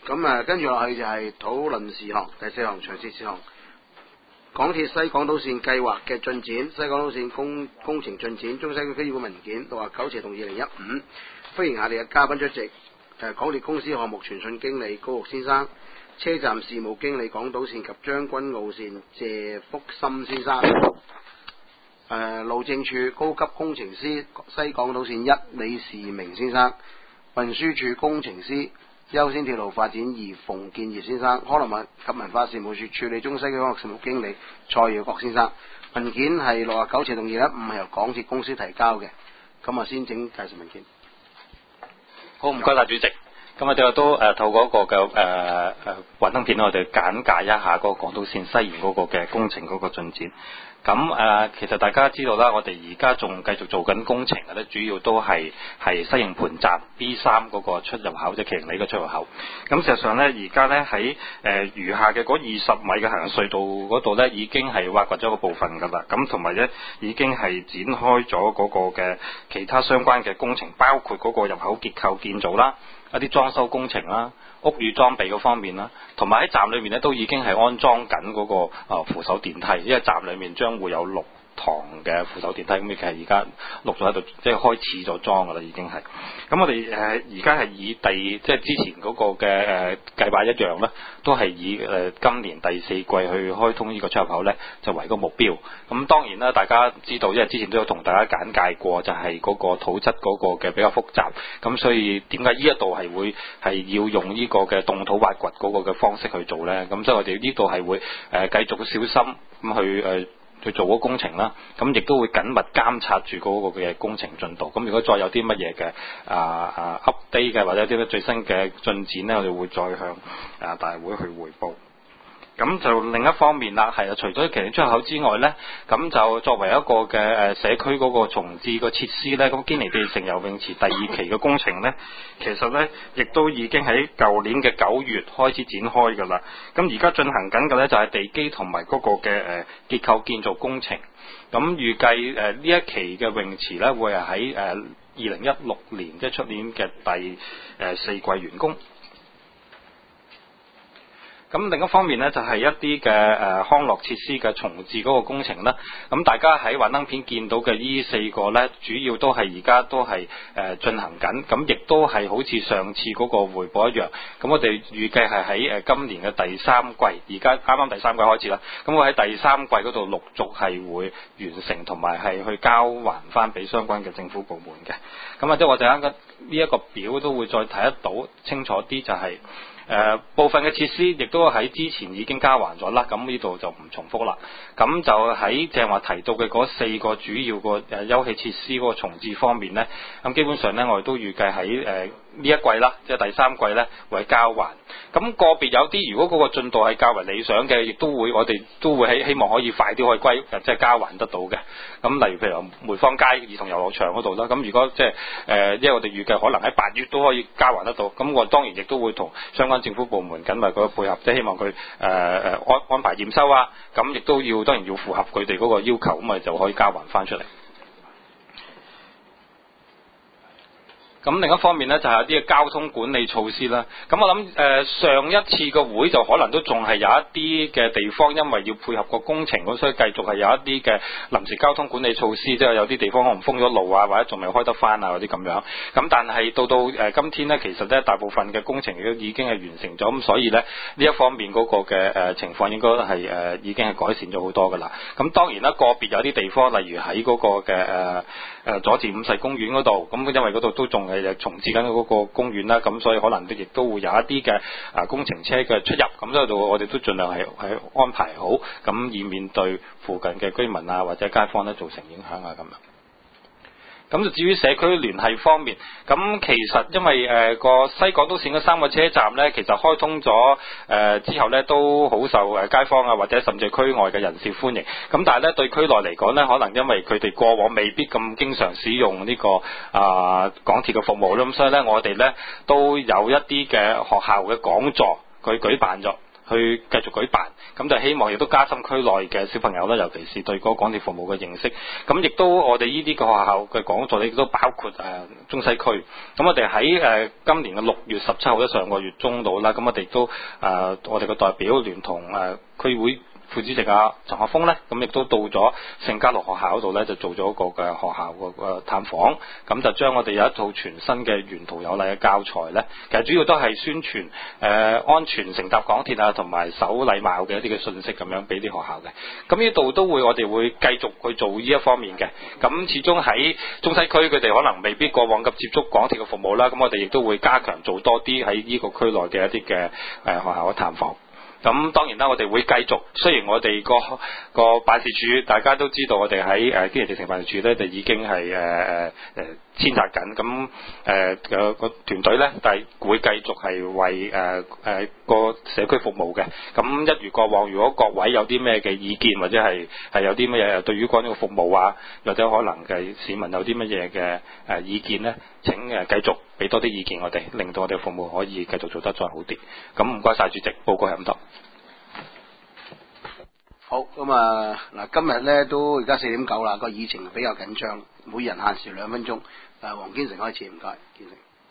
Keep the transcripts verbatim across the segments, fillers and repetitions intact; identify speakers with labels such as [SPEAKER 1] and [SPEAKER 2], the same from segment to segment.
[SPEAKER 1] 咁啊，跟住落去就係討論事項，第四項詳細事項。港鐵西港島線計劃嘅進展，西港島線工工程進展，中西區區議會文件六十九斜同二零一五，歡迎下列嘅嘉賓出席。誒，港鐵公司項目傳訊經理高玉先生，車站事務經理港島線及將軍澳線謝福森先生。誒，路政署高級工程師西港島線一李士明先生，運輸署工程師優先鐵路發展二馮建業先生，康樂及文化事務署處理中西區康樂事務經理蔡耀國先生。文件係六十九斜同二一五係由港鐵公司提交嘅。咁啊，先整介紹文件。
[SPEAKER 2] 好，唔該晒主席。咁我哋都誒透過一個嘅誒誒幻燈片，我哋簡介一下嗰個港島線西延嗰個嘅工程嗰個進展。咁誒、呃，其實大家知道啦，我哋而家仲繼續做緊工程嘅咧，主要都係係西營盤站 B 三嗰個出入口，即係麒麟里嘅出入口。咁事實上咧，而家咧喺誒餘下嘅嗰二十米嘅行人隧道嗰度咧，已經係挖掘咗個部分㗎啦。咁同埋咧，已經係展開咗嗰個嘅其他相關嘅工程，包括嗰個入口結構建造啦，一啲裝修工程啦，屋宇裝備嗰方面啦，同埋喺站裏面咧都已經係安裝緊嗰個啊扶手電梯，因為站裏面將會有六堂嘅扶手電梯，咁其實而家錄咗喺度，即係開始咗裝噶啦，已經係。咁我哋誒而家係以第即係之前嗰個嘅誒計劃一樣咧，都係以誒、呃、今年第四季去開通呢個出入口咧，就為個目標。咁當然啦，大家知道，因為之前都有同大家簡介過，就係、是、嗰個土質嗰個嘅比較複雜，咁所以點解呢一度係會係要用呢個嘅動土挖掘嗰個嘅方式去做咧？咁所以我哋呢度係會誒、呃、繼續小心咁去誒。呃去做嗰個工程啦，咁亦都會緊密監察住嗰個嘅工程進度。咁如果再有啲乜嘢嘅啊啊 update 嘅或者啲最新嘅進展呢，我哋會再向啊大會去匯報。咁就另一方面啦，係啊，除咗麒麟出口之外呢，咁就作為一個嘅誒社區嗰個重置個設施呢，咁堅尼地城游泳池第二期嘅工程呢，其實呢亦都已經喺舊年嘅九月開始展開㗎啦。咁而家進行緊嘅呢，就係地基同埋嗰個嘅誒結構建造工程。咁預計誒呢一期嘅泳池呢，會係喺誒二零一六年即係出年嘅第誒四季完工。咁另一方面呢，就係、是、一啲嘅誒康樂設施嘅重置嗰個工程啦。咁大家喺幻燈片見到嘅呢四個呢，主要都係而家都係誒進行緊。咁亦都係好似上次嗰個匯報一樣。咁我哋預計係喺誒今年嘅第三季，而家啱啱第三季開始啦。咁我喺第三季嗰度陸續係會完成，同埋係去交還翻俾相關嘅政府部門嘅。咁啊，即係我陣間呢一個表都會再睇得到清楚啲，就係、是。誒、呃、部分嘅設施亦都喺之前已經交還咗啦，咁呢度就唔重複啦。咁就喺正話提到嘅嗰四個主要個誒休憩設施嗰個重置方面呢，咁基本上呢，我哋都預計喺誒呢一季啦，即係第三季呢會交還。咁、那個別有啲，如果嗰個進度係較為理想嘅，亦都會我哋都會希希望可以快啲可以歸即係交還得到嘅。咁例如譬如梅芳街兒童遊樂場嗰度啦，咁如果即係誒，因為我哋預計可能喺八月都可以交還得到，咁我當然亦都會同相關政府部門緊密嗰個配合，即係希望佢誒誒安安排驗收啊，咁亦都要當然要符合佢哋嗰個要求，咁咪就可以交還翻出嚟。咁另一方面呢，就係、是、一啲嘅交通管理措施啦。咁我諗誒、呃、上一次個會就可能都仲係有一啲嘅地方，因為要配合個工程，咁所以繼續係有一啲嘅臨時交通管理措施，即係有啲地方可能封咗路啊，或者仲未開得翻啊嗰啲咁樣。咁但係到到誒、呃、今天呢，其實呢大部分嘅工程亦都已經係完成咗，咁所以呢，呢一方面嗰個嘅誒、呃、情況應該係誒、呃、已經係改善咗好多噶啦。咁當然啦，個別有啲地方，例如喺嗰個嘅誒誒佐治五世公園嗰度，咁因為嗰度都仲係重置緊嗰個公園啦，咁所以可能亦都會有一啲嘅啊工程車嘅出入，咁所以我哋都盡量係係安排好，咁以免對附近嘅居民啊或者街坊咧造成影響啊咁樣。咁就至於社區聯繫方面，咁其實因為誒個、呃、西港島線嗰三個車站呢，其實開通咗誒、呃、之後呢，都好受誒街坊啊或者甚至區外嘅人士歡迎。咁但係呢，對區內嚟講呢，可能因為佢哋過往未必咁經常使用呢、呢個啊、呃、港鐵嘅服務啦，咁所以呢，我哋呢都有一啲嘅學校嘅講座佢舉辦咗。 去繼續舉辦，咁就希望亦都加深區內嘅小朋友啦，尤其是對嗰個港鐵服務嘅認識。咁亦都我哋呢啲個學校嘅講座亦都包括誒、呃、中西區。咁我哋喺誒今年嘅六月十七號，即上個月中度啦，咁我哋亦都誒、呃、我哋嘅代表聯同誒、呃、區會副主席啊陳學鋒呢，咁亦都到咗聖嘉祿學校嗰度呢，就做咗一個嘅學校個探訪，咁就將我哋有一套全新嘅沿途有禮嘅教材呢，其實主要都係宣傳誒、呃、安全乘搭港鐵啊，同埋守禮貌嘅一啲嘅信息咁樣俾啲學校嘅。咁呢度都會我哋會繼續去做呢一方面嘅。咁始終喺中西區佢哋可能未必過往咁接觸港鐵嘅服務啦，咁我哋亦都會加強做多啲喺呢個區內嘅一啲嘅誒學校嘅探訪。咁當然啦，我哋會繼續。雖然我哋個個辦事處大家都知道，我哋喺誒堅尼地城辦事處咧就已經係誒誒誒遷拆緊。咁誒個個團隊咧，但係會繼續係為誒誒個社區服務嘅。咁一如過往，如果各位有啲咩嘅意見，或者係係有啲乜嘢對於講呢個服務啊，或者可能嘅市民有啲乜嘢嘅誒意見咧，請誒繼續俾多啲意見我哋，令到我哋服務可以繼續做得再好啲。咁唔該晒主席，報告係咁多。
[SPEAKER 1] 好，咁啊嗱，今日咧都而家四點九啦，個議程比較緊張，每人限時兩分鐘。誒，黃堅成開始，唔該，堅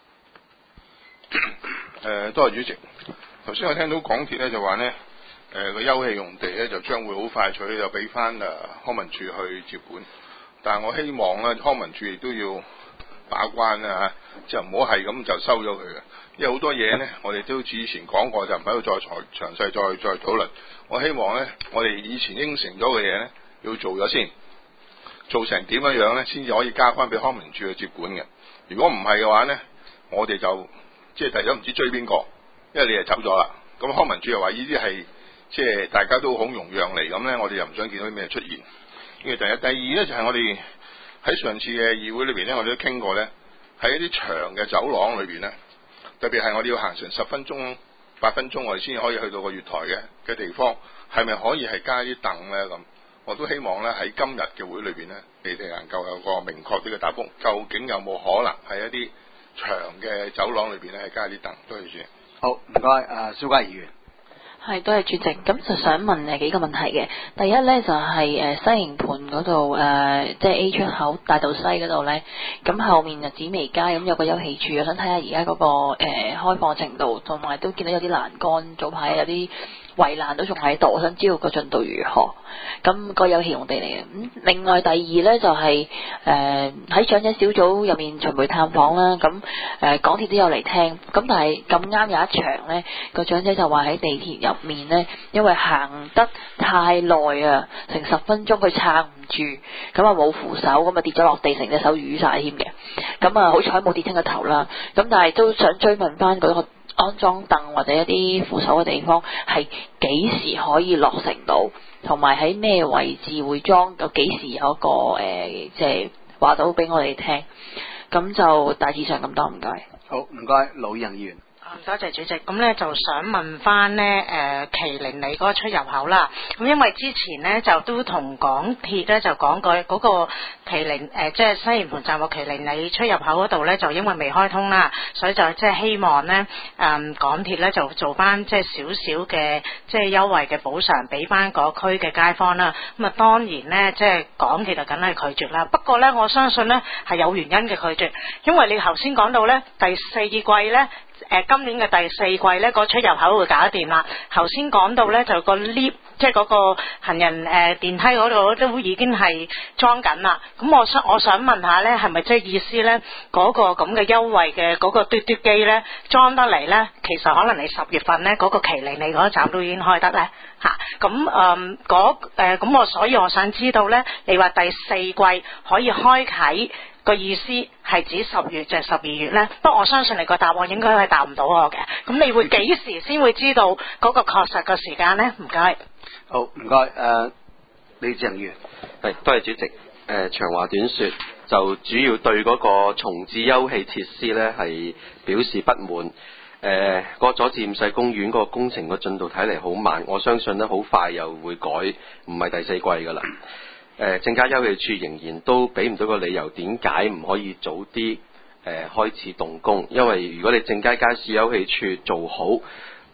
[SPEAKER 1] 成。
[SPEAKER 3] 誒，多謝主席。頭先我聽到港鐵咧就話呢誒個休憩用地咧就將會好快脆就俾翻誒康文署去接管，但係我希望咧康文署亦都要把關啊，即係唔好係咁就收咗佢嘅，因為好多嘢呢，我哋都之前講過，就唔喺度再詳詳細再再討論。我希望呢，我哋以前應承咗嘅嘢呢，要做咗先，做成點樣樣呢，先至可以交翻俾康文署去接管嘅。如果唔係嘅話呢，我哋就即係第一唔知追邊個，因為你係走咗啦。咁康文署又話呢啲係即係大家都好容讓嚟，咁呢，我哋又唔想見到啲咩出現。呢個第一，第二呢，就係、是、我哋喺上次嘅議會裏邊呢，我哋都傾過呢，喺一啲長嘅走廊裏邊呢，特別係我哋要行成十分鐘、八分鐘，我哋先可以去到個月台嘅嘅地方，係咪可以係加啲凳呢？咁我都希望呢，喺今日嘅會裏邊呢，你哋能夠有個明確啲嘅答覆，究竟有冇可能喺一啲長嘅走廊裏邊呢，係加啲凳？多謝主席。
[SPEAKER 1] 好，唔該，誒，蕭嘉儀議員。
[SPEAKER 4] 係，多謝主席。咁就想問誒幾個問題嘅。第一咧就係誒西營盤嗰度誒，即係 A 出口大道西嗰度咧，咁後面就紫薇街咁有個休憩處，我想睇下而家嗰個誒、呃、開放程度，同埋都見到有啲欄杆，早排有啲圍欄都仲喺度，我想知道個進度如何。咁個休憩用地嚟嘅。咁另外第二咧就係誒喺長者小組入面巡迴探訪啦。咁誒、呃、港鐵都有嚟聽，咁但係咁啱有一場咧，個長者就話喺地鐵入面咧，因為行得太耐啊，成十分鐘佢撐唔住，咁啊冇扶手，咁啊跌咗落地，成隻手瘀晒添嘅。咁啊好彩冇跌親個頭啦。咁但係都想追問翻嗰個安裝凳或者一啲扶手嘅地方係幾時可以落成到，同埋喺咩位置會裝，有幾時有一個誒，即係話到俾我哋聽。咁就大致上咁多，唔該。
[SPEAKER 1] 好，唔該，盧議員。
[SPEAKER 5] 多謝主席，咁咧就想問翻呢誒麒麟里嗰個出入口啦。咁因為之前呢，就都同港鐵咧就講過嗰個麒麟誒，即係西營盤站個麒麟里出入口嗰度咧，就因為未開通啦，所以就即係希望呢誒、嗯、港鐵咧就做翻即係少少嘅即係優惠嘅補償俾翻嗰區嘅街坊啦。咁啊當然呢，即係港鐵就梗係拒絕啦。不過咧我相信呢係有原因嘅拒絕，因為你頭先講到咧第四季咧。誒今年嘅第四季呢個出入口會搞掂啦。頭先講到呢，就個 lift， 即係嗰個行人誒、呃、電梯嗰度都已經係裝緊啦。咁我想我想問下呢，係咪即係意思呢？嗰、嗰個咁嘅優惠嘅嗰個嘟嘟機呢，裝得嚟呢？其實可能你十月份呢，嗰、嗰個麒麟里嗰站都已經開得呢。嚇。咁誒嗰誒咁我所以我想知道呢，你話第四季可以開啓？個意思係指十月就係十二月呢？不過我相信你個答案應該係答唔到我嘅。咁你會幾時先會知道嗰個確實嘅時間呢？唔該。
[SPEAKER 1] 好，唔該。誒，李志恒議員。
[SPEAKER 6] 係，多謝主席。誒、呃，長話短説，就主要對嗰個重置休憩設施呢係表示不滿。誒、呃，個佐治五世公園嗰個工程個進度睇嚟好慢，我相信呢好快又會改，唔係第四季㗎啦。誒，正佳休憩處仍然都俾唔到個理由，點解唔可以早啲誒、呃、開始動工？因為如果你正佳街市休憩處做好，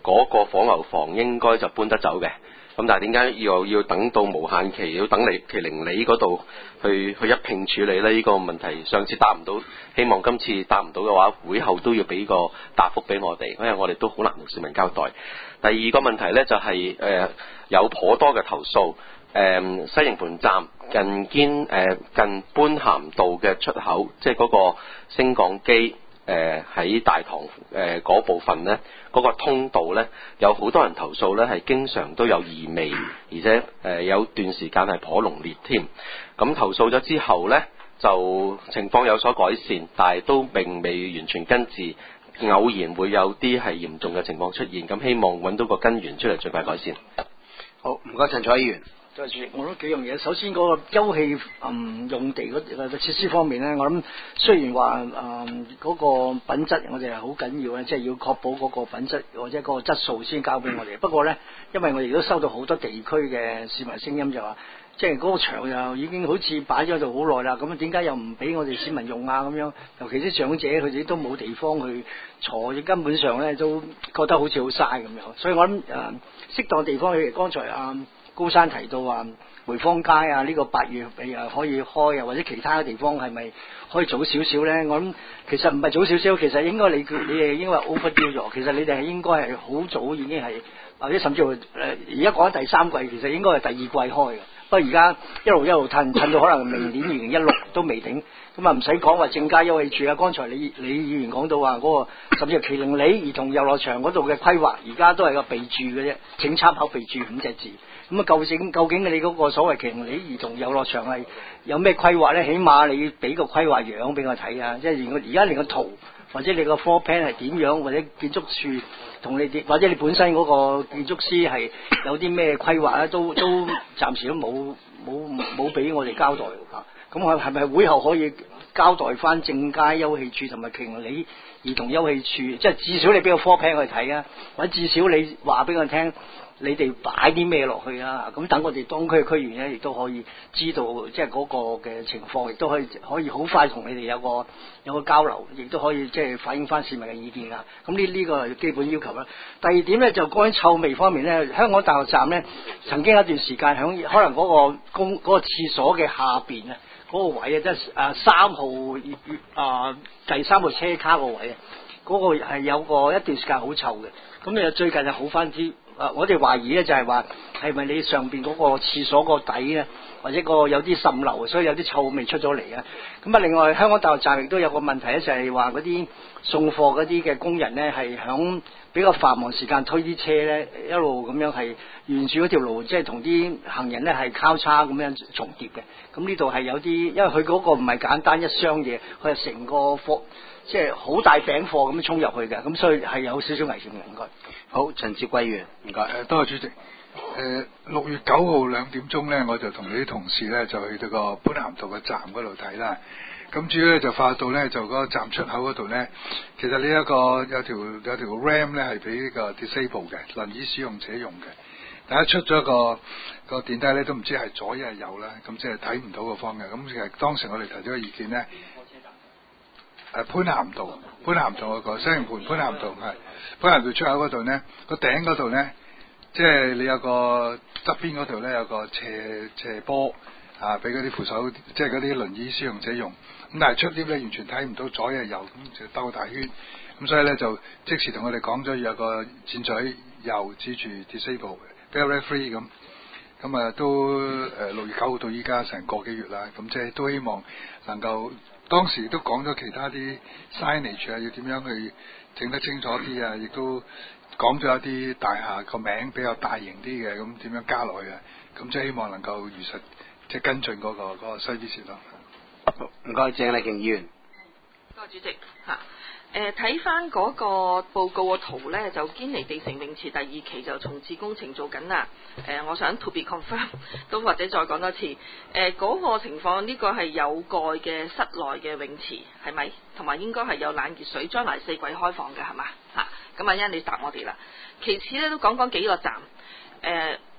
[SPEAKER 6] 嗰、個火牛房應該就搬得走嘅。咁但係點解要要等到無限期要等你麒麟里嗰度去去一併處理呢？呢、呢個問題上次答唔到，希望今次答唔到嘅話，會後都要俾個答覆俾我哋，因為我哋都好難同市民交代。第二個問題呢，就係、是、誒、呃、有頗多嘅投訴，誒、呃、西營盤站近堅誒、呃、近般咸道嘅出口，即係嗰個升降機。誒喺、呃、大堂誒嗰、呃、部分呢，嗰、那個通道呢，有好多人投訴呢係經常都有異味，而且誒、呃、有段時間係頗濃烈添。咁投訴咗之後呢，就情況有所改善，但係都並未完全根治，偶然會有啲係嚴重嘅情況出現。咁希望揾到個根源出嚟，盡快改善。
[SPEAKER 1] 好，唔該陳楚議員。
[SPEAKER 7] 多謝主席，我諗幾樣嘢。首先嗰個休憩嗯用地嗰個設施方面咧，我諗雖然話誒嗰個品質我哋係好緊要咧，即係要確保嗰個品質或者嗰個質素先交俾我哋。不過咧，因為我哋都收到好多地區嘅市民聲音就話，即係嗰個場又已經好似擺咗喺度好耐啦，咁點解又唔俾我哋市民用啊？咁樣，尤其啲長者佢哋都冇地方去坐，根本上咧都覺得好似好嘥咁樣。所以我諗誒、呃、適當地方，譬如剛才啊。呃高山提到話梅芳街啊，呢、這個八月誒可以開啊，或者其他嘅地方係咪可以早少少咧？我諗其實唔係早少少，其實應該你你哋應該 overdue 咗。其實你哋係應該係好早已經係，或者甚至乎誒而家講緊第三季，其實應該係第二季開嘅。不過而家一路一路褪褪到可能明年二零一六都未定，咁啊唔使講話正佳休憩處啊。剛才你你議員講到話嗰、那個甚至係麒麟里兒童遊樂場嗰度嘅規劃，而家都係個備注嘅啫，請參考備注五隻字。咁啊，究竟究竟你嗰個所謂麒麟里兒童遊樂場係有咩規劃咧？起碼你俾個規劃樣俾我睇啊！即係連個而家連個圖或者你個 floor plan 係點樣，或者建築署同你哋或者你本身嗰個建築師係有啲咩規劃咧，都都暫時都冇冇冇俾我哋交代嚇。咁我係咪會後可以交代翻正佳休憩處同埋麒麟里兒童休憩處？即係至少你俾個 floor plan 我哋睇啊，或者至少你話俾我聽。你哋擺啲咩落去啊？咁等我哋當區嘅區員咧，亦都可以知道即係嗰個嘅情況，亦都可以可以好快同你哋有個有個交流，亦都可以即係反映翻市民嘅意見啊。咁呢呢個係基本要求啦。第二點咧就關於臭味方面咧，香港大學站咧曾經有一段時間響可能嗰個公嗰個廁所嘅下邊啊，嗰個位啊，即係誒三號啊第三號車卡個位啊，嗰個係有個一段時間好臭嘅。咁啊最近就好翻啲。誒，我哋懷疑咧就係話係咪你上邊嗰個廁所個底咧，或者個有啲滲漏，所以有啲臭味出咗嚟啊！咁啊，另外香港大學站亦都有個問題咧，就係話嗰啲送貨嗰啲嘅工人咧，係響比較繁忙時間推啲車咧，一路咁樣係沿住嗰條路，即係同啲行人咧係交叉咁樣重疊嘅。咁呢度係有啲，因為佢嗰個唔係簡單一箱嘢，佢係成個貨，即係好大餅貨咁樣衝入去嘅，咁所以係有少少危險嘅應該。
[SPEAKER 1] 好，陳志貴員，唔該。
[SPEAKER 8] 誒，多謝主席。誒，六月九號兩點鐘咧，我就同你啲同事咧就去到個般咸道嘅站嗰度睇啦。咁主要咧就發到咧就嗰個站出口嗰度咧，其實呢一個有條有條 ramp 咧係俾呢個 disable 嘅輪椅使用者用嘅。但係出咗個個電梯咧都唔知係左一係右啦，咁即係睇唔到個方嘅。咁其實當時我哋提咗個意見咧，誒般咸道般咸道嗰個西營盤般咸道係般咸道出口嗰度咧，個頂嗰度咧，即係你有個側邊嗰度咧有個斜斜坡啊，俾嗰啲扶手即係嗰啲輪椅使用者用。咁但係出 lift 咧完全睇唔到左一係右，咁就兜大圈。咁所以咧就即時同我哋講咗有個箭嘴右指住 disable。Very free 咁，咁啊都誒六月九號到依家成個幾月啦，咁即係都希望能夠當時都講咗其他啲 signage 啊，要點樣去整得清楚啲啊，亦都講咗一啲大廈個名比較大型啲嘅，咁點樣加落去啊，咁即係希望能夠如實即係跟進嗰、嗰個嗰、嗰個西之前咯。
[SPEAKER 1] 唔該，鄭麗瓊議員。
[SPEAKER 9] 多謝主席嚇。誒睇翻嗰個報告個圖呢，就堅尼地城泳池第二期就重置工程做緊啦。誒、呃，我想 to be confirmed 都或者再講多次。誒、呃、嗰、那個情況呢、這個係有蓋嘅室內嘅泳池係咪？同埋應該係有冷熱水，將來四季開放嘅係嘛？嚇，咁啊，一你答我哋啦。其次呢，都講講幾個站。誒、呃，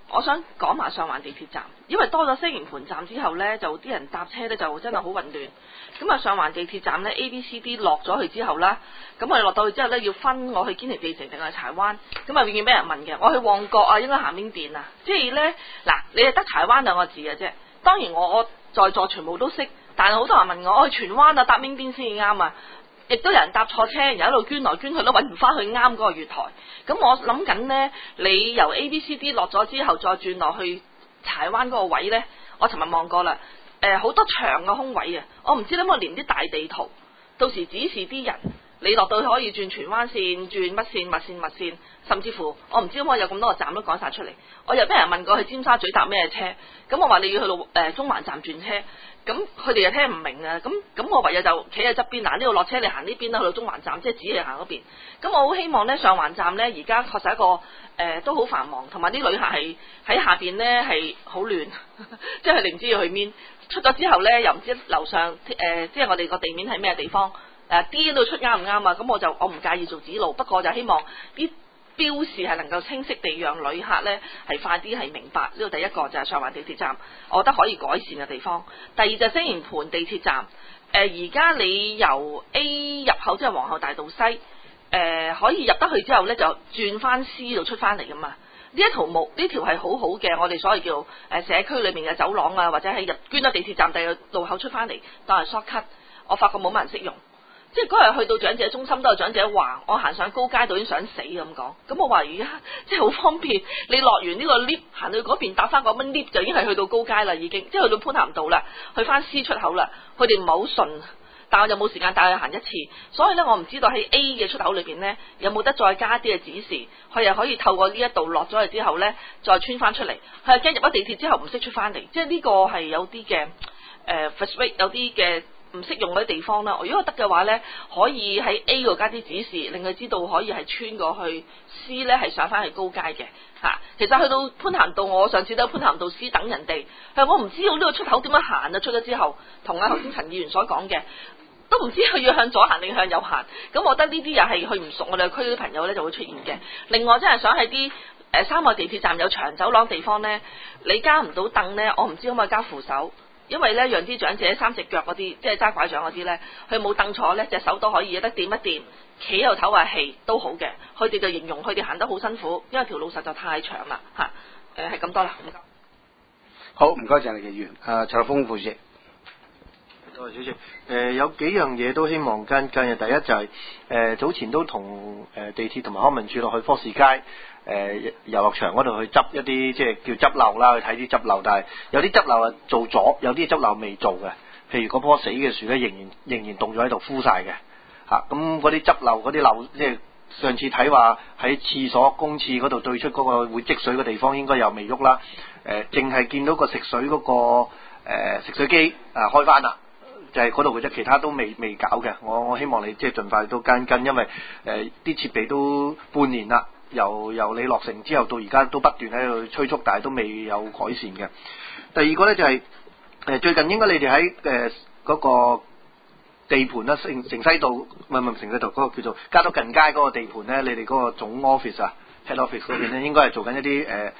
[SPEAKER 9] 我想講埋上環地鐵站，因為多咗西營盤站之後呢，就啲人搭車呢就真係好混亂。咁啊上環地鐵站呢 A、B、C、D 落咗去之後啦，咁我哋落到去之後呢，要分我去堅尼地城定係柴灣，咁啊永遠俾人問嘅，我去旺角啊應該行邊邊啊？即係呢，嗱，你係得柴灣兩個字嘅啫。當然我我在座全部都識，但係好多人問我，我去荃灣啊搭邊邊先至啱啊？亦都有人搭錯車，又喺度捐來捐去都揾唔翻去啱嗰個月台。咁我諗緊呢，你由 A、B、C、D 落咗之後，再轉落去柴灣嗰個位呢，我尋日望過啦，誒、呃、好多長嘅空位啊！我唔知點解連啲大地圖，到時指示啲人，你落到去可以轉荃灣線、轉乜線、乜線、乜線，甚至乎我唔知點解有咁多個站都講晒出嚟。我又俾人問過去尖沙咀搭咩車，咁我話你要去到誒、呃、中環站轉車。咁佢哋又聽唔明啊！咁咁我唯有就企喺側邊，嗱呢度落車，你行呢邊啦，去到中環站，即係只係行嗰邊。咁我好希望呢，上環站呢，而家確實一個誒、呃、都好繁忙，同埋啲旅客係喺下邊呢係好亂，即係你唔知要去邊。出咗之後呢，又唔知樓上誒、呃，即係我哋個地面係咩地方誒 D 度出啱唔啱啊？咁我就我唔介意做指路，不過我就希望啲標示係能夠清晰地讓旅客呢係快啲係明白。呢個第一個就係上環地鐵站，我覺得可以改善嘅地方。第二就係西營盤地鐵站，誒而家你由 A 入口即係皇后大道西，誒、呃、可以入得去之後呢，就轉翻 C 度出翻嚟噶嘛。呢一條路呢條係好好嘅，我哋所謂叫誒社區裏面嘅走廊啊，或者係入捐咗地鐵站第二個路口出翻嚟當係 shortcut，我發覺冇乜人識用。即係嗰日去到長者中心都有長者話，我行上高街度已經想死咁講。咁我話而家即係好方便，你落完呢個 lift 行到嗰邊搭翻嗰蚊 lift 就已經係去到高街啦，已經即係去到潘咸道啦，去翻 C 出口啦。佢哋唔係好順，但我又冇時間帶佢行一次，所以咧我唔知道喺 A 嘅出口裏邊呢，有冇得再加啲嘅指示，佢又可以透過呢一度落咗去之後呢，再穿翻出嚟。佢係驚入咗地鐵之後唔識出翻嚟，即係呢個係有啲嘅誒 frustrate 有啲嘅。唔識用嗰啲地方啦，如果得嘅話呢，可以喺 A 度加啲指示，令佢知道可以係穿過去 C 呢係上翻去高街嘅嚇、啊。其實去到潘咸道，我上次都喺潘咸道 C 等人哋，係我唔知道呢個出口點樣行啊！出咗之後，同阿頭先陳議員所講嘅，都唔知佢要向左行定向右行。咁我覺得呢啲又係佢唔熟我哋區啲朋友呢就會出現嘅。另外真係想喺啲誒三個地鐵站有長走廊地方呢，你加唔到凳呢，我唔知可唔可以加扶手。因為咧，讓啲長者三隻腳嗰啲，即係揸拐杖嗰啲咧，佢冇凳坐咧，隻手都可以有得掂一掂，企喺度唞下氣都好嘅。佢哋就形容佢哋行得好辛苦，因為條路實在太長啦嚇。誒係咁多啦，唔該。
[SPEAKER 1] 好，唔該鄭立傑議員。誒陳立峰副主席。
[SPEAKER 10] 多謝主席。誒、呃、有幾樣嘢都希望跟跟嘅，第一就係、是、誒、呃、早前都同誒地鐵同埋康文署落去科士街。誒、呃、遊樂場嗰度去執一啲即係叫執漏啦，去睇啲執漏，但係有啲執漏啊做咗，有啲執漏未做嘅。譬如嗰棵死嘅樹咧，仍然仍然凍咗喺度枯晒嘅嚇。咁嗰啲執漏嗰啲漏，即係上次睇話喺廁所公廁嗰度對出嗰個會積水嘅地方，應該又未喐啦。誒淨係見到個食水嗰、嗰個、呃、食水機啊開翻啦，就係嗰度嘅啫，其他都未未搞嘅。我我希望你即係盡快都跟跟，因為誒啲、呃、設備都半年啦。由由你落成之後到而家都不斷喺度催促，但係都未有改善嘅。第二個呢，就係、是、誒、呃、最近應該你哋喺誒嗰個地盤啦，城城西道唔係唔係城西道嗰個叫做加多近街嗰個地盤呢，你哋嗰個總 office 啊 head office 嗰邊呢，應該係做緊一啲誒誒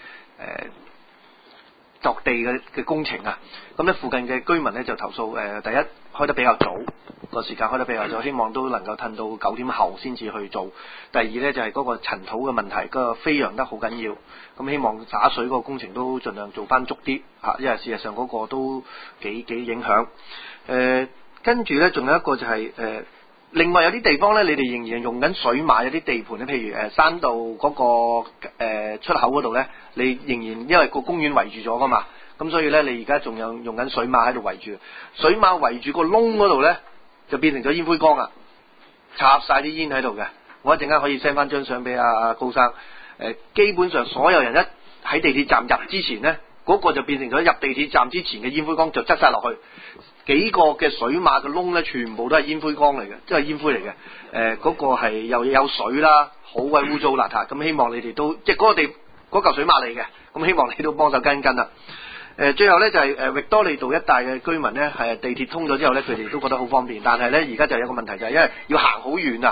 [SPEAKER 10] 鑿地嘅嘅工程啊。咁呢附近嘅居民呢，就投訴誒、呃、第一開得比較早。個時間開得比較早，希望都能夠褪到九點後先至去做。第二呢，就係、是、嗰個塵土嘅問題，嗰、那個飛揚得好緊要。咁希望灑水嗰個工程都盡量做翻足啲嚇，因為事實上嗰個都幾幾影響。誒、呃，跟住呢，仲有一個就係、是、誒、呃，另外有啲地方呢，你哋仍然用緊水馬有啲地盤呢，譬如誒山道嗰、那個、呃、出口嗰度呢，你仍然因為個公園圍住咗噶嘛，咁所以呢，你而家仲有用緊水馬喺度圍住，水馬圍住個窿嗰度呢。就變成咗煙灰缸啊！插晒啲煙喺度嘅，我一陣間可以 send 翻張相俾阿阿高生。誒、呃，基本上所有人一喺地鐵站入之前呢，嗰、那個就變成咗入地鐵站之前嘅煙灰缸就擠晒落去，幾個嘅水馬嘅窿呢，全部都係煙灰缸嚟嘅，即係煙灰嚟嘅。誒、呃，嗰、那個係又有水啦，好鬼污糟邋遢。咁希望你哋都即係嗰個地嗰嚿水馬嚟嘅，咁希望你都幫手跟跟啦。誒最後咧就係誒域多利道一帶嘅居民咧，係地鐵通咗之後咧，佢哋都覺得好方便。但係咧而家就有個問題就係因為要行好遠啊，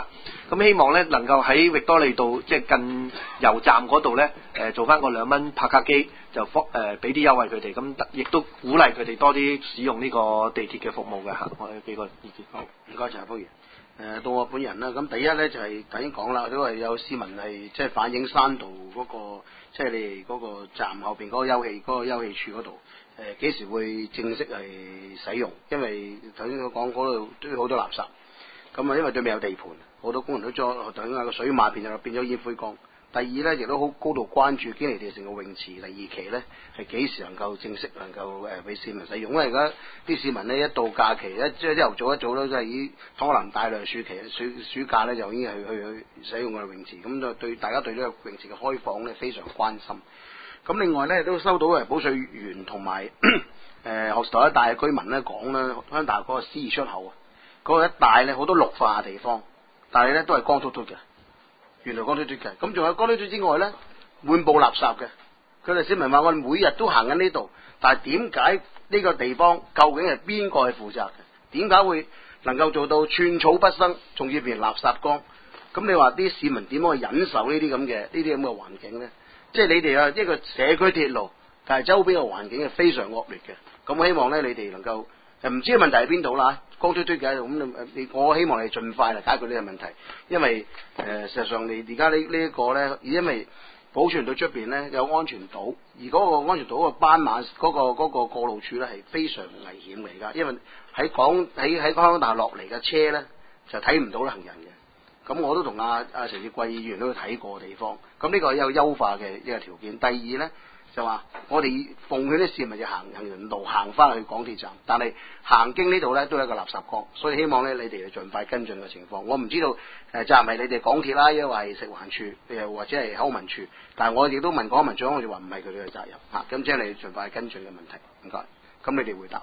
[SPEAKER 10] 咁希望咧能夠喺域多利道即係近油站嗰度咧誒做翻個兩蚊拍卡機，就方誒俾啲優惠佢哋，咁亦都鼓勵佢哋多啲使用呢個地鐵嘅服務嘅嚇。我哋俾個意見。
[SPEAKER 1] 好，唔該陳福元。誒到我本人啦，咁第一咧就係頭先講啦，都係有市民係即係反映山道嗰、那個，即係你哋嗰個站後邊嗰個休憩嗰、那個休憩處嗰度，誒幾時會正式係使用？因為頭先我講嗰度都好多垃圾，咁啊因為對面有地盤，好多工人都將等下個水馬變咗變咗煙灰缸。第二咧，亦都好高度關注堅尼地城嘅泳池第二期咧，係幾時能夠正式能夠誒俾市民使用？因為而家啲市民咧一到假期，一即係朝頭早一早咧，即係已可能大量暑期暑暑假咧就已經係去去去使用個泳池，咁就對大家對呢個泳池嘅開放咧非常關心。咁另外咧都收到誒保稅員同埋誒學士台一帶嘅居民咧講咧，香港大學嗰個 C 二出口啊，嗰、那個一帶咧好多綠化嘅地方，但係咧都係光禿禿嘅。原來光禿禿嘅，咁仲有光禿禿之外咧，滿布垃圾嘅。佢哋市民話：我哋每日都行緊呢度，但係點解呢個地方究竟係邊個係負責嘅？點解會能夠做到寸草不生，仲要變成垃圾缸？咁你話啲市民點樣去忍受呢啲咁嘅呢啲咁嘅環境咧？即係你哋啊一個社區鐵路，但係周邊嘅環境係非常惡劣嘅。咁我希望咧，你哋能夠誒唔知問題喺邊度啦。光禿禿嘅咁你我希望你盡快嚟解決呢個問題，因為誒、呃、事實上你而家呢呢一個咧，因為保存到出邊咧有安全島，而嗰個安全島個斑馬嗰、嗰個嗰、嗰個過路處咧係非常危險嚟㗎，因為喺港喺喺香港大落嚟嘅車咧就睇唔到行人嘅。咁我都同阿阿陳志貴議員都睇過地方，咁呢個有優化嘅一個條件。第二咧。就話我哋奉勸啲市民就行行人路行翻去港鐵站，但係行經呢度咧都係一個垃圾缸，所以希望咧你哋盡快跟進嘅情況。我唔知道誒、呃、就係咪你哋港鐵啦，因為係食環署誒或者係口文署，但係我亦都問港文長，我就話唔係佢哋嘅責任嚇，咁即係你盡快跟進嘅問題。唔該，咁你哋回答。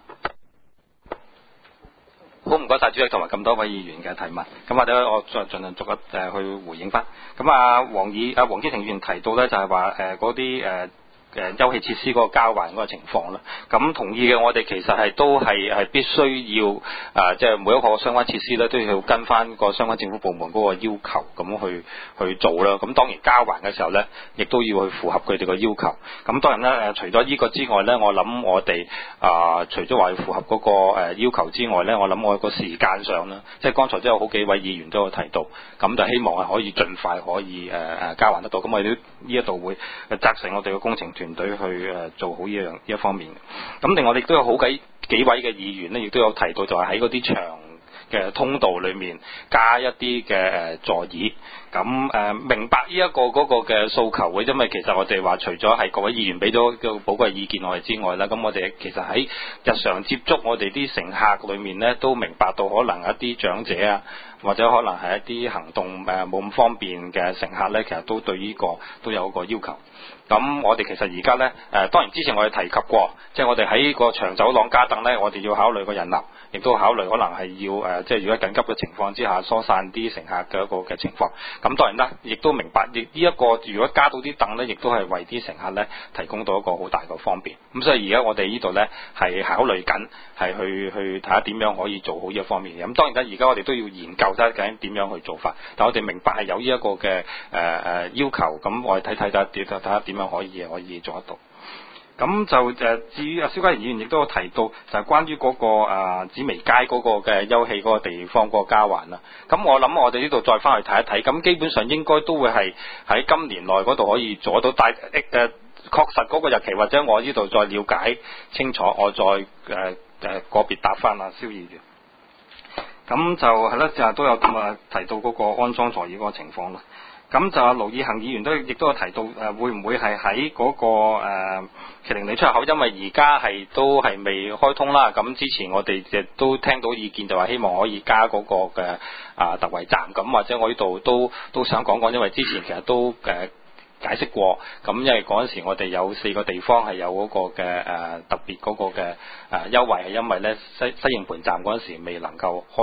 [SPEAKER 2] 好，唔該晒主席同埋咁多位議員嘅提問。咁或者我再盡量逐一誒去回應翻。咁啊，黃議啊黃之成議員提到咧就係話誒嗰啲誒。誒休憩設施嗰個交還嗰個情況啦，咁同意嘅，我哋其實係都係係必須要啊，即係每一個相關設施咧都要跟翻個相關政府部門嗰個要求咁去去做啦。咁當然交還嘅時候咧，亦都要去符合佢哋個要求。咁當然咧誒，除咗呢個之外咧，我諗我哋啊，除咗話要符合嗰個誒要求之外咧，我諗我個時間上啦，即係剛才都有好幾位議員都有提到，咁就希望係可以盡快可以誒誒交還得到。咁我哋呢一度會責成我哋嘅工程團隊去誒做好呢樣呢一方面。咁另外亦都有好幾幾位嘅議員咧，亦都有提到就係喺嗰啲長嘅通道裏面加一啲嘅誒座椅。咁誒、呃、明白呢一個嗰個嘅訴求嘅，因為其實我哋話除咗係各位議員俾咗個寶貴意見我哋之外啦，咁我哋其實喺日常接觸我哋啲乘客裏面咧，都明白到可能一啲長者啊，或者可能係一啲行動誒冇咁方便嘅乘客咧，其實都對呢個都有一個要求。咁我哋其實而家咧誒，當然之前我哋提及過，即係我哋喺個長走廊加凳咧，我哋要考慮個人流，亦都考慮可能係要誒，即係如果緊急嘅情況之下疏散啲乘客嘅一個嘅情況。咁當然啦，亦都明白，亦呢一個如果加到啲凳咧，亦都係為啲乘客咧提供到一個好大嘅方便。咁所以而家我哋呢度咧係考慮緊，係去去睇下點樣可以做好呢一方面嘅。咁當然啦，而家我哋都要研究睇緊點樣去做法。但我哋明白係有呢一個嘅誒誒要求，咁我哋睇睇睇睇睇下點樣可以可以做得到。咁就誒，至於阿蕭嘉賢議員亦都有提到，就係關於嗰、那個誒紫薇街嗰個嘅休憩嗰個地方嗰個交還啦。咁我諗我哋呢度再翻去睇一睇，咁基本上應該都會係喺今年內嗰度可以做得到，但係誒確實嗰個日期或者我呢度再了解清楚，我再誒誒、呃、個別答翻阿蕭議員。咁就係啦，就係都有咁啊提到嗰個安裝座椅嗰個情況啦。咁就阿盧義行議員都亦都有提到誒、呃，會唔會係喺嗰個誒麒麟里出入口，因為而家係都係未開通啦。咁之前我哋亦都聽到意見，就話希望可以加嗰個嘅啊特惠站。咁或者我呢度都都想講講，因為之前其實都誒、呃、解釋過。咁因為嗰陣時我哋有四個地方係有嗰個嘅誒、呃、特別嗰個嘅誒優惠，係因為咧西西營盤站嗰陣時未能夠開通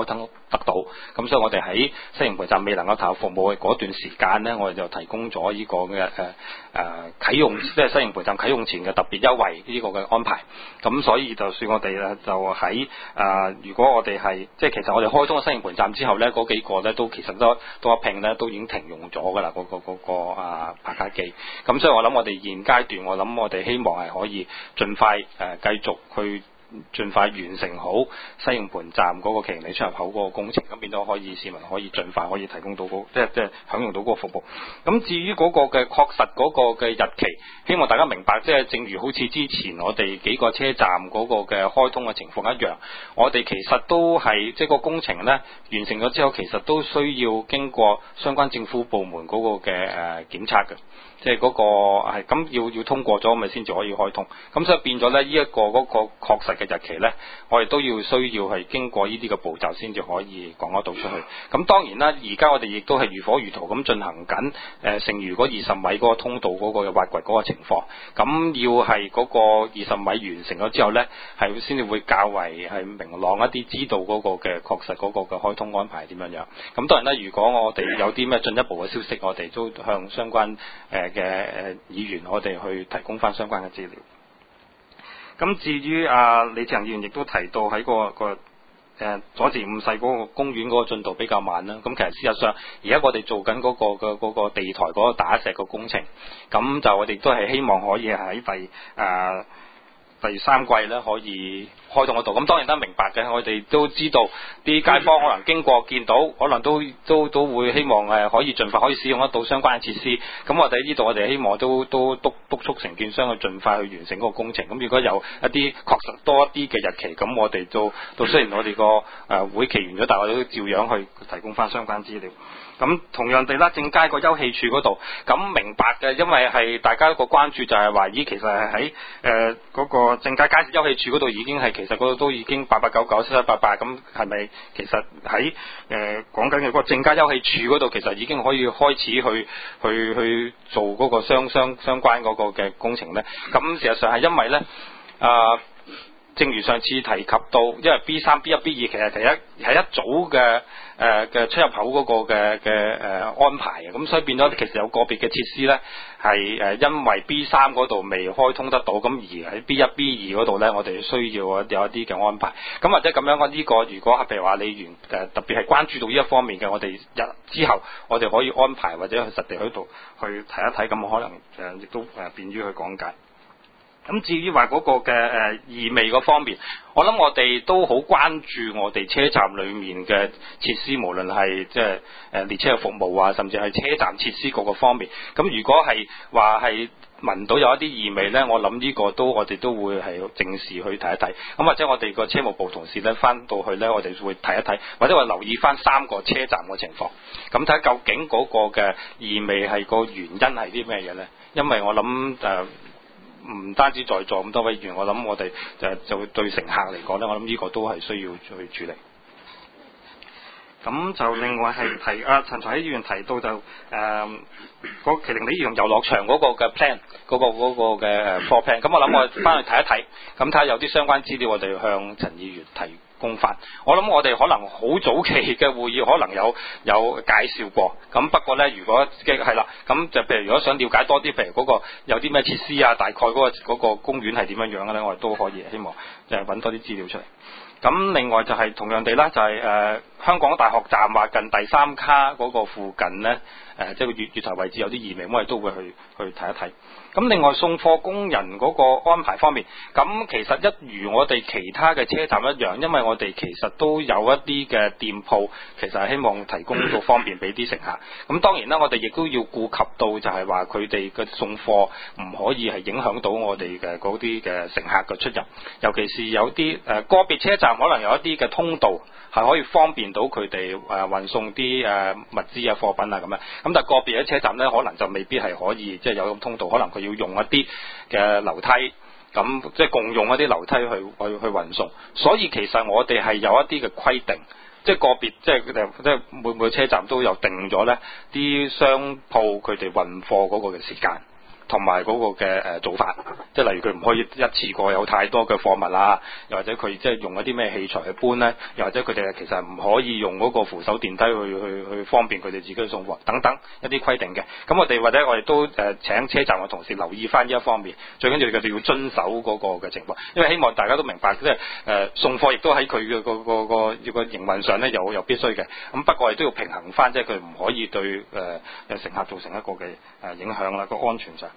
[SPEAKER 2] 得到。咁所以我哋喺西營盤站未能夠投入服務嘅嗰段時間呢，我哋就提供咗呢個嘅誒誒啟用，即係西營盤站啟用前嘅特別優惠呢個嘅安排。咁所以就算我哋咧就喺誒、呃，如果我哋係即係其實我哋開通咗西營盤站之後呢，嗰幾個呢都其實都都一拼呢都已經停用咗㗎啦，嗰、嗰個嗰、嗰個啊拍卡機。咁所以我諗我哋現階段，我諗我哋希望係可以盡快誒、呃、繼續去。盡快完成好西營盤站嗰個麒麟里出入口嗰個工程，咁變咗可以市民可以盡快可以提供到嗰、那個、即係即係享用到嗰個服務。咁至於嗰個嘅確實嗰個嘅日期，希望大家明白，即係正如好似之前我哋幾個車站嗰個嘅開通嘅情況一樣，我哋其實都係即係個工程呢完成咗之後，其實都需要經過相關政府部門嗰個嘅誒、呃、檢測嘅。即係嗰個係咁要要通過咗，咪先至可以開通。咁所以變咗咧，呢、這、一個嗰個確實嘅日期咧，我哋都要需要係經過呢啲嘅步驟先至可以講得到出去。咁當然啦，而家我哋亦都係如火如荼咁進行緊誒剩餘嗰二十米嗰個通道嗰個嘅挖掘嗰個情況。咁要係嗰個二十米完成咗之後咧，係先至會較為係明朗一啲，知道嗰個嘅確實嗰個嘅開通安排係點樣樣。咁當然啦，如果我哋有啲咩進一步嘅消息，我哋都向相關誒。呃嘅誒議員，我哋去提供翻相關嘅資料。咁至於啊李志恒議員亦都提到喺、嗰個、嗰個誒佐治五世嗰個公園嗰個進度比較慢啦。咁其實事實上，而家我哋做緊嗰、嗰個嘅嗰、嗰個地台嗰個打石個工程，咁就我哋都係希望可以喺第誒。呃第三季咧可以開通嗰度，咁當然都明白嘅，我哋都知道啲街坊可能經過見到，可能都都都會希望誒可以盡快可以使用得到相關嘅設施。咁我哋喺呢度，我哋希望都都督督促承建商去盡快去完成嗰個工程。咁如果有一啲確實多一啲嘅日期，咁我哋都都雖然我哋個誒會期完咗，但係我哋都照樣去提供翻相關資料。咁同樣地啦，正街個休憩處嗰度，咁明白嘅，因為係大家一個關注就係話，咦，其實係喺誒嗰個正街街市休憩處嗰度已經係其實嗰度都已經八八九九七七八八，咁係咪其實喺誒講緊嘅嗰個正街休憩處嗰度，其實已經可以開始去去去做嗰個相相相關嗰個嘅工程咧？咁事實上係因為咧啊。呃正如上次提及到，因為 B 三、B 一、B 二其實第一係一組嘅誒嘅出入口嗰個嘅嘅誒安排嘅，咁所以變咗其實有個別嘅設施咧係誒因為 B 三嗰度未開通得到，咁而喺 B 一、B 二嗰度咧，我哋需要有一啲嘅安排。咁或者咁樣，我、這、呢個如果譬如話你原誒特別係關注到呢一方面嘅，我哋日之後我哋可以安排或者去實地喺度去睇一睇，咁可能誒亦都誒便於去講解。咁至於話嗰個嘅誒異味嗰方面，我諗我哋都好關注我哋車站裏面嘅設施，無論係即係誒列車嘅服務啊，甚至係車站設施各個方面。咁如果係話係聞到有一啲異味呢，我諗呢個都我哋都會係正視去睇一睇。咁或者我哋個車務部同事呢翻到去呢，我哋會睇一睇，或者話留意翻三個車站嘅情況，咁睇下究竟嗰個嘅異味係個原因係啲咩嘢呢？因為我諗誒。呃唔單止在座咁多位議員，我諗我哋就就會對乘客嚟講咧，我諗呢個都係需要去處理。咁就另外係提啊陳財希議員提到就誒個麒麟里兒童遊樂場嗰個嘅 plan 嗰、嗰個嗰、嗰個嘅 floor plan，咁我諗我翻去睇一睇，咁睇下有啲相關資料我哋向陳議員提供翻。我諗我哋可能好早期嘅會議可能有有介紹過，咁不過咧如果嘅係啦，咁就譬如如果想了解多啲，譬如嗰個有啲咩設施啊，大概嗰、嗰個嗰、嗰個公園係點樣樣嘅咧，我哋都可以希望就係揾多啲資料出嚟。咁另外就係同樣地啦，就係、是、誒、呃、香港大學站話近第三卡嗰個附近咧，誒、呃、即係個月月台位置有啲異味，我哋都會去去睇一睇。咁另外送貨工人嗰個安排方面，咁其實一如我哋其他嘅車站一樣，因為我哋其實都有一啲嘅店鋪，其實係希望提供到方便俾啲乘客。咁當然啦，我哋亦都要顧及到就係話佢哋嘅送貨唔可以係影響到我哋嘅嗰啲嘅乘客嘅出入，尤其是有啲誒、呃、個別車站可能有一啲嘅通道係可以方便到佢哋誒運送啲誒、呃、物資啊貨品啊咁樣。咁但係個別嘅車站咧，可能就未必係可以即係、就是、有咁通道，可能佢要用一啲嘅樓梯，咁即係共用一啲樓梯去去去運送。所以其實我哋係有一啲嘅規定，即係個別即係即係每每個車站都有定咗咧啲商鋪佢哋運貨嗰個嘅時間。 同埋嗰個嘅誒做法，即係例如佢唔可以一次過有太多嘅貨物啊，又或者佢即係用一啲咩器材去搬咧，又或者佢哋其實唔可以用嗰個扶手電梯去去去方便佢哋自己去送貨等等一啲規定嘅。咁我哋或者我哋都誒請車站嘅同事留意翻呢一方面，最緊要佢哋要遵守嗰個嘅情況，因為希望大家都明白，即係誒送貨亦都喺佢嘅個個個要個營運上咧有有必須嘅。咁不過亦都要平衡翻，即係佢唔可以對誒誒乘客造成一個嘅誒影響啦，個安全上。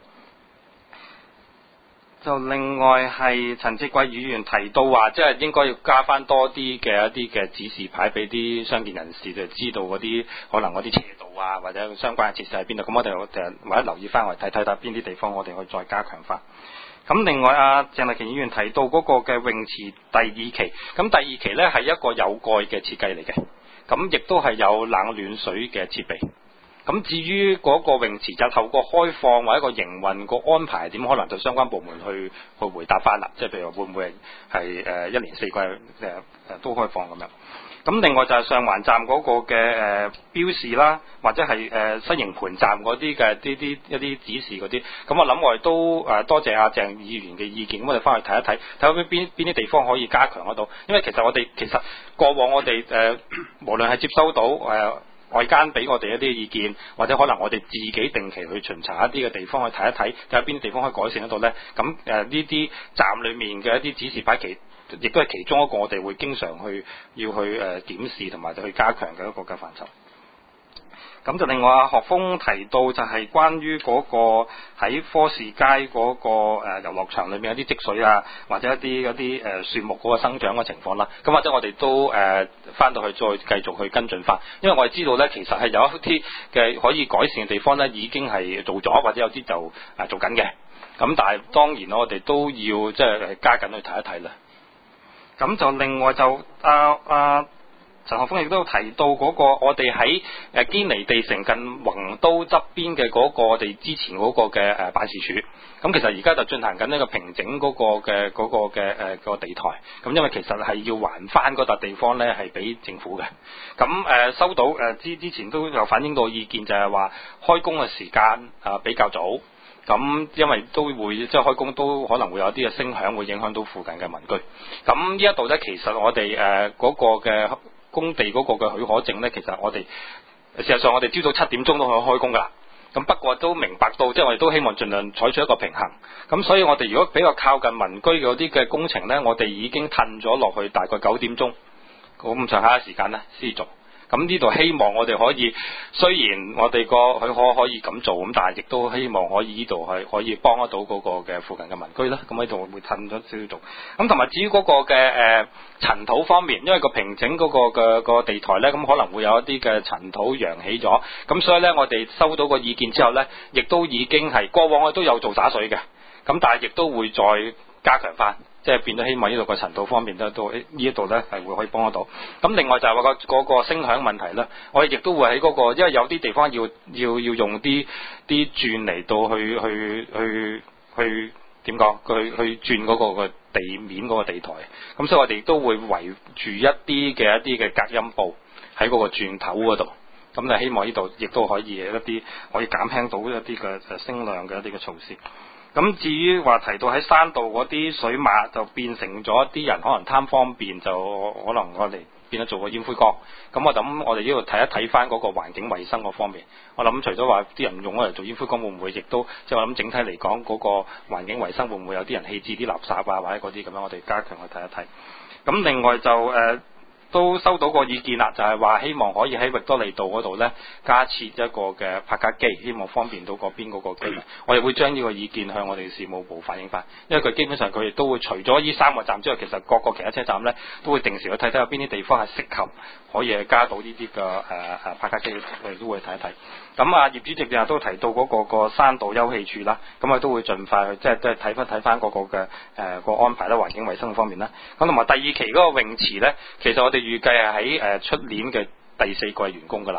[SPEAKER 2] 就另外係陳志貴議員提到話，即係應該要加翻多啲嘅一啲嘅指示牌俾啲傷健人士，就知道嗰啲可能嗰啲斜道啊，或者相關嘅設施喺邊度。咁我哋我哋或者留意翻，我哋睇睇睇邊啲地方我哋可以再加強翻。咁另外啊，鄭麗瓊議員提到嗰個嘅泳池第二期，咁第二期呢係一個有蓋嘅設計嚟嘅，咁亦都係有冷暖水嘅設備。咁至於嗰個泳池就透過開放或者個營運個安排點，可能就相關部門去去回答翻啦。即係譬如話會唔會係誒一年四季誒誒都開放咁樣。咁另外就係上環站嗰個嘅誒標示啦，或者係誒西營盤站嗰啲嘅啲啲一啲指示嗰啲。咁我諗我哋都誒多謝阿鄭議員嘅意見，咁我哋翻去睇一睇，睇下邊邊邊啲地方可以加強得到。因為其實我哋其實過往我哋誒、呃、無論係接收到誒。呃外間俾我哋一啲意見，或者可能我哋自己定期去巡查一啲嘅地方去睇一睇，睇下邊啲地方可以改善得到呢。咁誒呢啲站裏面嘅一啲指示牌，其亦都係其中一個我哋會經常去要去誒檢視同埋去加強嘅一個嘅範疇。咁就另外阿學峰提到就係關於嗰個喺科士街嗰個誒遊樂場裏面一啲積水啊，或者一啲一啲誒樹木嗰個生長嘅情況啦。咁或者我哋都誒翻到去再繼續去跟進翻，因為我哋知道咧其實係有一啲嘅可以改善嘅地方咧已經係做咗，或者有啲就誒做緊嘅。咁但係當然我哋都要即係加緊去睇一睇啦。咁就另外就啊啊。陳學鋒亦都提到嗰個我哋喺誒堅尼地城近宏都側邊嘅嗰個我哋之前嗰個嘅誒辦事處，咁其實而家就進行緊呢個平整嗰個嘅嗰個嘅誒個地台，咁因為其實係要還翻嗰笪地方咧係俾政府嘅，咁誒收到誒之之前都有反映到意見就係話開工嘅時間啊比較早。咁因為都會即係開工都可能會有啲嘅聲響會影響到附近嘅民居，咁呢一度咧其實我哋誒嗰個嘅工地嗰個嘅許可證咧，其實我哋事實上我哋朝早七點鐘都可以開工㗎啦。咁不過都明白到，即係我哋都希望盡量採取一個平衡。咁所以我哋如果比較靠近民居嗰啲嘅工程咧，我哋已經褪咗落去大概九點鐘咁上下嘅時間咧先做。咁呢度希望我哋可以，雖然我哋個許可可以咁做，咁但係亦都希望可以呢度係可以幫得到嗰個嘅附近嘅民居啦。咁喺度會褪咗少少做。咁同埋至於嗰個嘅誒塵土方面，因為個平整嗰個嘅個地台咧，咁可能會有一啲嘅塵土揚起咗。咁所以咧，我哋收到個意見之後咧，亦都已經係過往我都有做灑水嘅。咁但係亦都會再加強翻。即係變咗希望呢度個塵土方面咧，都呢一度咧係會可以幫得到。咁另外就係話個嗰個聲響問題咧，我哋亦都會喺嗰個，因為有啲地方要要要用啲啲鑽嚟到去去去去點講？去去鑽嗰個個地面嗰個地台。咁所以我哋亦都會圍住一啲嘅一啲嘅隔音布喺嗰個鑽頭嗰度。咁就希望呢度亦都可以一啲可以減輕到一啲嘅誒聲量嘅一啲嘅措施。咁至於話提到喺山道嗰啲水馬就變成咗啲人可能貪方便，就可能我哋變咗做個煙灰缸。咁我諗我哋呢度睇一睇翻嗰個環境衛生嗰方面，我諗除咗話啲人用咗嚟做煙灰缸，會唔會亦都即係我諗整體嚟講嗰個環境衛生會唔會有啲人棄置啲垃圾啊或者嗰啲咁樣，我哋加強去睇一睇。咁另外就誒。呃都收到個意見啦，就係話希望可以喺域多利道嗰度呢加設一個嘅拍卡機，希望方便到嗰邊嗰個居民。我哋會將呢個意見向我哋事務部反映翻，因為佢基本上佢亦都會除咗呢三個站之外，其實各個其他車站呢都會定時去睇睇有邊啲地方係適合可以加到呢啲嘅誒誒拍卡機，我哋都會睇一睇。咁啊，葉主席又都提到嗰個個山道休憩處啦，咁我都會盡快去即係即係睇翻睇翻嗰個嘅誒個安排啦，環境衛生方面啦。咁同埋第二期嗰個泳池呢，其實我哋預計係喺誒出年嘅第四季完工噶啦。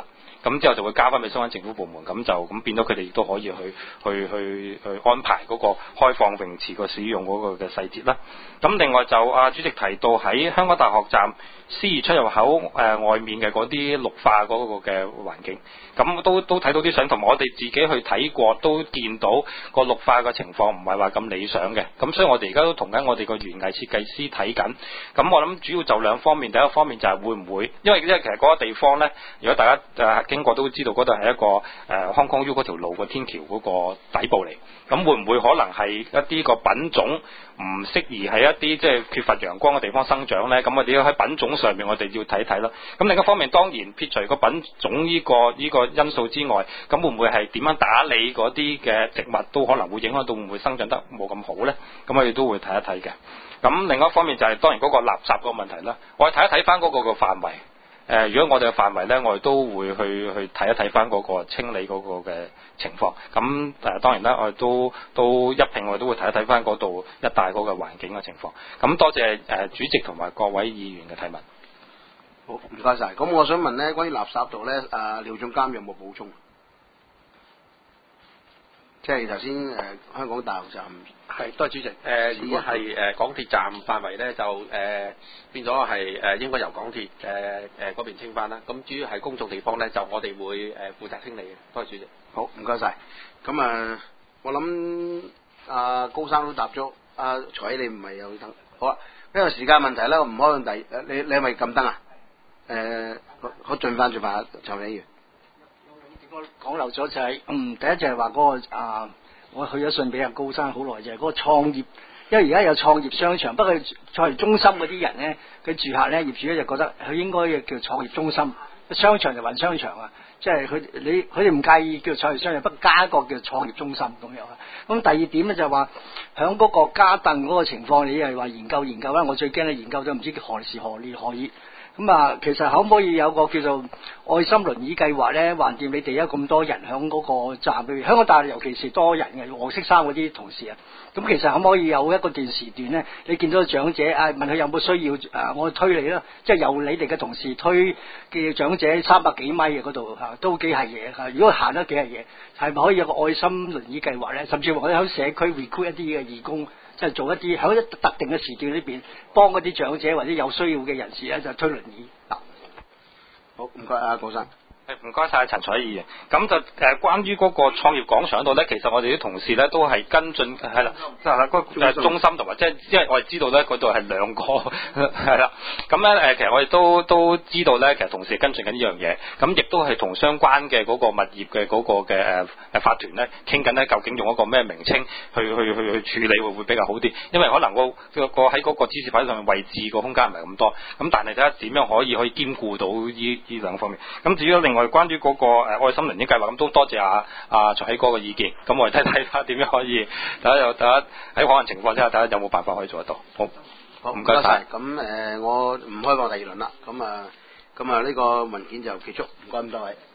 [SPEAKER 2] 咁之後就會交翻俾相關政府部門，咁就咁變咗佢哋亦都可以去去去去安排嗰個開放泳池個使用嗰個嘅細節啦。咁另外就啊主席提到喺香港大學站 C 二出入口誒、呃、外面嘅嗰啲綠化嗰個嘅環境，咁都都睇到啲相，同埋我哋自己去睇過，都見到個綠化嘅情況唔係話咁理想嘅。咁所以我哋而家都同緊我哋個園藝設計師睇緊。咁我諗主要就兩方面，第一方面就係會唔會，因為因為其實嗰個地方呢，如果大家誒、呃、經過都知道嗰度係一個誒、呃、Hong Kong U 嗰條路個天橋嗰個底部嚟，咁會唔會可能係一啲個品種唔適宜喺一啲即係缺乏陽光嘅地方生長呢？咁我哋要喺品種上面我哋要睇睇啦。咁另一方面當然撇除個品種呢、這個呢、這個因素之外，咁會唔會係點樣打理嗰啲嘅植物都可能會影響到會唔會生長得冇咁好呢？咁我哋都會睇一睇嘅。咁另一方面就係、是、當然嗰個垃圾嗰個問題啦，我哋睇一睇翻嗰個個範圍。誒、呃，如果我哋嘅範圍呢，我哋都會去去睇一睇翻嗰個清理嗰個嘅情況。咁誒、呃、當然啦，我哋都都一併我哋都會睇一睇翻嗰度一帶嗰個環境嘅情況。咁多謝誒、呃、主席同埋各位議員嘅提問。
[SPEAKER 1] 好，唔該晒。咁我想問呢，關於垃圾度呢，啊廖總監有冇補充？即係頭先誒香港大學站
[SPEAKER 6] 係多謝主席。誒、呃，如果係誒、呃、港鐵站範圍咧，就誒、呃、變咗係誒應該由港鐵誒誒嗰邊清翻啦。咁至於係公眾地方咧，就我哋會誒負責清理嘅。多謝主席。
[SPEAKER 1] 好，唔該晒。咁啊，我諗阿高生都答咗，阿財你唔係有燈。好啊，因為時間問題咧，我唔開用第誒，你你係咪撳燈啊？誒、呃，我盡翻盡翻，財委員。
[SPEAKER 7] 我講漏咗就係、是，嗯，第一就係話嗰個啊，我去咗信俾阿高生好耐，就係、是、嗰個創業，因為而家有創業商場，不過創業中心嗰啲人咧，佢住客咧，業主咧就覺得佢應該叫創業中心，商場就還商場啊，即係佢你佢哋唔介意叫創業商場，不過加一個叫創業中心咁樣啊。咁第二點咧就係話，響嗰個加凳嗰個情況，你係話研究研究啦，我最驚咧研究咗唔知何時何年何月。咁啊，其實可唔可以有個叫做愛心輪椅計劃咧？橫掂你哋有咁多人響嗰個站，譬如香港大學尤其是多人嘅黃色衫嗰啲同事啊，咁其實可唔可以有一個段時段咧？你見到長者啊，問佢有冇需要啊？我推你啦，即係由你哋嘅同事推嘅長者三百幾米嘅嗰度嚇，都幾係嘢嚇。如果行得幾係嘢，係咪可以有個愛心輪椅計劃咧？甚至乎我哋喺社區 recruit 一啲嘅義工。即係做一啲喺一特定嘅時段裏邊幫嗰啲長者或者有需要嘅人士咧，就推輪椅。
[SPEAKER 1] 好，唔該啊，高生。
[SPEAKER 2] 唔該晒陳彩議員。咁就誒、呃、關於嗰個創業廣場度咧，其實我哋啲同事咧都係跟進係啦，係啦，嗰誒中心同埋即係因為我哋知道咧嗰度係兩個係啦。咁咧誒，其實我哋都都知道咧，其實同事跟進緊呢樣嘢，咁亦都係同相關嘅嗰個物業嘅嗰個嘅誒誒法團咧傾緊咧，究竟用一個咩名稱去去去去處理會唔會比較好啲？因為可能、嗰個個喺嗰個指示牌上面位置個空間唔係咁多，咁但係睇下點樣可以可以兼顧到呢呢兩方面。咁至於另外關於嗰個誒愛心輪椅計劃，咁都多謝阿阿財喜哥嘅意見。咁我哋睇睇下點樣可以，大家有大家喺可能情況之下，睇下有冇辦法可以做得到。好，
[SPEAKER 1] 好
[SPEAKER 2] 唔該晒。
[SPEAKER 1] 咁誒、呃，我唔開放第二輪啦。咁啊，咁啊，呢個文件就結束。唔該咁多位。